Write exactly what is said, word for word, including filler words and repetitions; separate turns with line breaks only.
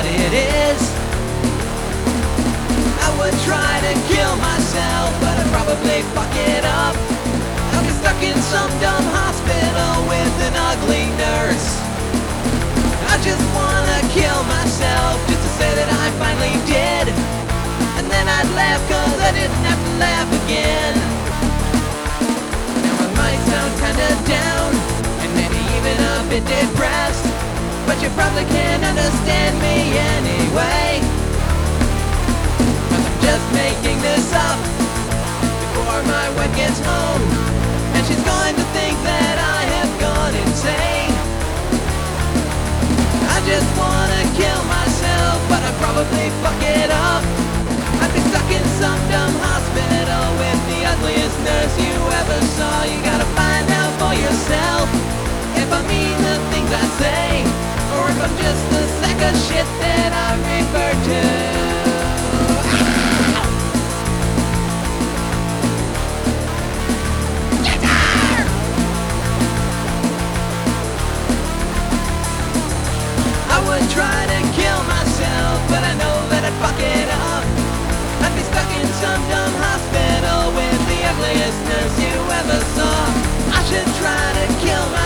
what it is. I would try to kill myself, but I'd probably fuck it up. I'll get stuck in some dumb hospital with an ugly nurse. I just wanna kill myself, just to say that I finally did. And then I'd laugh cause I didn't have to laugh again. Now I might sound kinda down, and maybe even a bit depressed, but you probably can't understand me anyway, cause I'm just making this up before my wife gets home, and she's going to think that I have gone insane. I just wanna kill myself, but I'd probably fuck it up. I'd be stuck in some dumb hospital with the ugliest nurse you ever saw. You gotta find out for yourself if I mean the things I say, or if I'm just the sack of shit that I refer to. I would try to kill myself, but I know that I'd fuck it up. I'd be stuck in some dumb hospital with the ugliest nurse you ever saw. I should try to kill myself.